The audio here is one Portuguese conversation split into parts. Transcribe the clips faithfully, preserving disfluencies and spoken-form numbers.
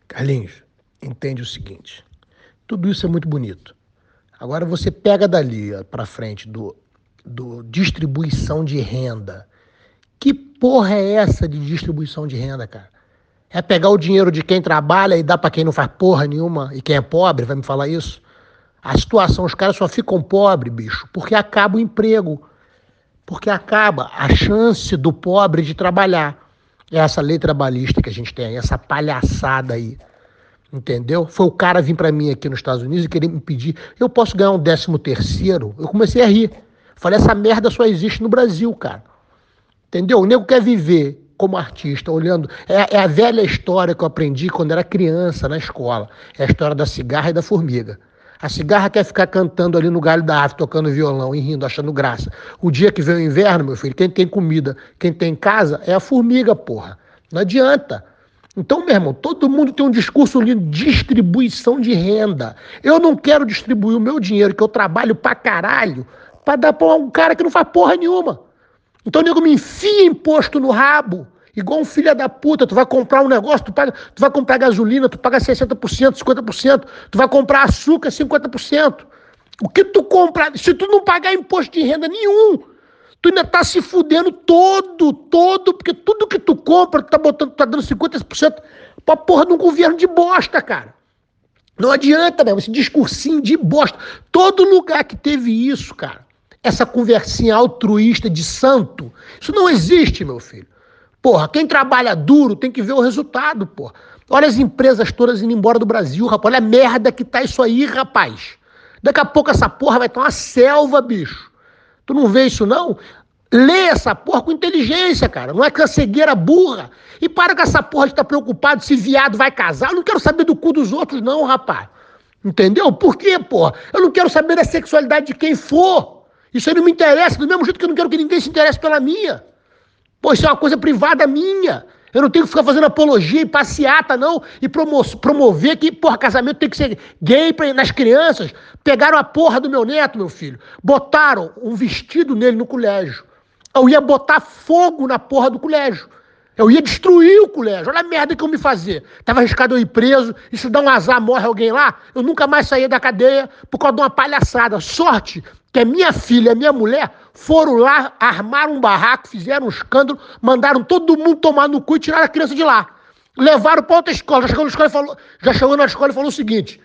Carlinhos, entende o seguinte, tudo isso é muito bonito. Agora você pega dali para frente do, do distribuição de renda. Que porra é essa de distribuição de renda, cara? É pegar o dinheiro de quem trabalha e dar para quem não faz porra nenhuma e quem é pobre, vai me falar isso? A situação, os caras só ficam pobres, bicho, porque acaba o emprego. Porque acaba a chance do pobre de trabalhar. É essa lei trabalhista que a gente tem aí, essa palhaçada aí. Entendeu? Foi o cara vir pra mim aqui nos Estados Unidos e querer me pedir, eu posso ganhar um décimo terceiro? Eu comecei a rir. Falei, essa merda só existe no Brasil, cara. Entendeu? O nego quer viver como artista, olhando... É, é a velha história que eu aprendi quando era criança na escola. É a história da cigarra e da formiga. A cigarra quer ficar cantando ali no galho da árvore, tocando violão e rindo, achando graça. O dia que vem o inverno, meu filho, quem tem comida, quem tem casa, é a formiga, porra. Não adianta. Então, meu irmão, todo mundo tem um discurso lindo, distribuição de renda. Eu não quero distribuir o meu dinheiro, que eu trabalho pra caralho, pra dar pra um cara que não faz porra nenhuma. Então o nego me enfia imposto no rabo, igual um filho da puta. Tu vai comprar um negócio, tu, paga, tu vai comprar gasolina, tu paga sessenta por cento, cinquenta por cento. Tu vai comprar açúcar, cinquenta por cento. O que tu comprar, se tu não pagar imposto de renda nenhum, tu ainda tá se fudendo todo, todo, porque tudo que tu compra, tu tá botando, tu tá dando cinquenta por cento pra porra de um governo de bosta, cara. Não adianta mesmo, esse discursinho de bosta. Todo lugar que teve isso, cara, essa conversinha altruísta de santo, isso não existe, meu filho. Porra, quem trabalha duro tem que ver o resultado, porra. Olha as empresas todas indo embora do Brasil, rapaz. Olha a merda que tá isso aí, rapaz. Daqui a pouco essa porra vai estar uma selva, bicho. Tu não vê isso, não? Lê essa porra com inteligência, cara. Não é com a cegueira burra. E para com essa porra de estar preocupado se viado vai casar. Eu não quero saber do cu dos outros, não, rapaz. Entendeu? Por quê, porra? Eu não quero saber da sexualidade de quem for. Isso aí não me interessa, do mesmo jeito que eu não quero que ninguém se interesse pela minha. Pô, isso é uma coisa privada minha. Eu não tenho que ficar fazendo apologia e passeata, não, e promo promover que, porra, casamento tem que ser gay pra, nas crianças. Pegaram a porra do meu neto, meu filho, botaram um vestido nele no colégio. Eu ia botar fogo na porra do colégio. Eu ia destruir o colégio. Olha a merda que eu me fazer. Tava arriscado eu ir preso, isso dá um azar, morre alguém lá, eu nunca mais saía da cadeia por causa de uma palhaçada. Sorte que a minha filha e a minha mulher foram lá, armaram um barraco, fizeram um escândalo, mandaram todo mundo tomar no cu e tiraram a criança de lá. Levaram para outra escola. Já chegou na escola e falou, já chegou na escola e falou o seguinte: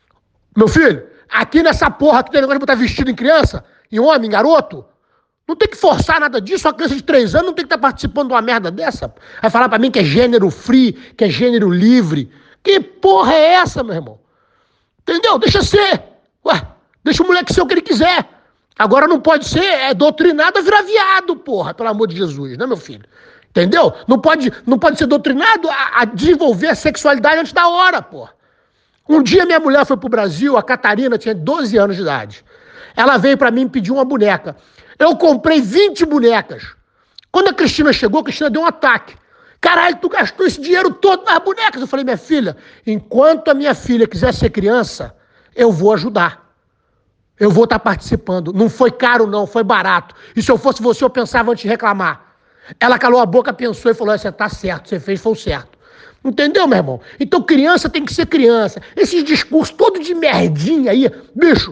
meu filho, aqui nessa porra que tem negócio de botar vestido em criança, em homem, em garoto, não tem que forçar nada disso. Uma criança de três anos não tem que estar participando de uma merda dessa. Vai falar pra mim que é gênero free, que é gênero livre. Que porra é essa, meu irmão? Entendeu? Deixa ser. Ué, deixa o moleque ser o que ele quiser. Agora não pode ser, é doutrinado a virar viado, porra, pelo amor de Jesus, né, meu filho? Entendeu? Não pode, não pode ser doutrinado a, a desenvolver a sexualidade antes da hora, porra. Um dia minha mulher foi pro Brasil, a Catarina tinha doze anos de idade. Ela veio pra mim e pediu uma boneca. Eu comprei vinte bonecas. Quando a Cristina chegou, a Cristina deu um ataque. Caralho, tu gastou esse dinheiro todo nas bonecas. Eu falei, minha filha, enquanto a minha filha quiser ser criança, eu vou ajudar. Eu vou estar participando. Não foi caro, não, foi barato. E se eu fosse você, eu pensava antes de reclamar. Ela calou a boca, pensou e falou, você tá certo, você fez, foi o certo. Entendeu, meu irmão? Então criança tem que ser criança. Esses discursos todos de merdinha aí, bicho,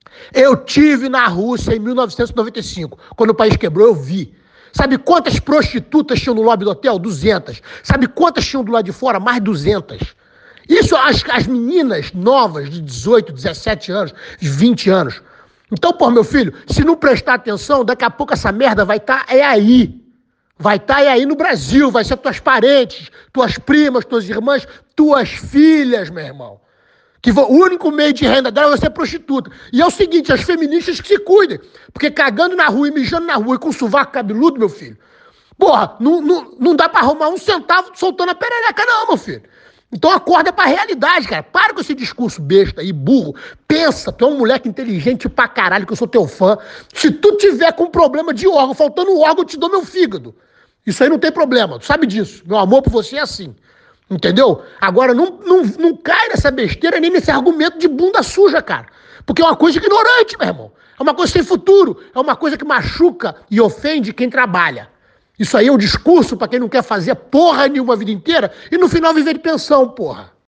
eu tive na Rússia em mil novecentos e noventa e cinco. Quando o país quebrou, eu vi. Sabe quantas prostitutas tinham no lobby do hotel? duzentas. Sabe quantas tinham do lado de fora? Mais duzentas. Isso as, as meninas novas de dezoito, dezessete anos, de vinte anos. Então, pô, meu filho, se não prestar atenção, daqui a pouco essa merda vai estar tá, é aí. Vai estar tá, é aí no Brasil, vai ser tuas parentes, tuas primas, tuas irmãs, tuas filhas, meu irmão. Que o único meio de renda dela vai ser prostituta. E é o seguinte, as feministas que se cuidem. Porque cagando na rua e mijando na rua e com sovaco cabeludo, meu filho, porra, não, não, não dá pra arrumar um centavo soltando a perereca não, meu filho. Então acorda pra realidade, cara. Para com esse discurso besta aí, burro. Pensa, tu é um moleque inteligente pra caralho, que eu sou teu fã. Se tu tiver com problema de órgão, faltando um órgão, eu te dou meu fígado. Isso aí não tem problema, tu sabe disso. Meu amor por você é assim. Entendeu? Agora, não, não, não cai nessa besteira nem nesse argumento de bunda suja, cara. Porque é uma coisa ignorante, meu irmão. É uma coisa sem futuro. É uma coisa que machuca e ofende quem trabalha. Isso aí é um discurso pra quem não quer fazer porra nenhuma a vida inteira e no final viver de pensão, porra.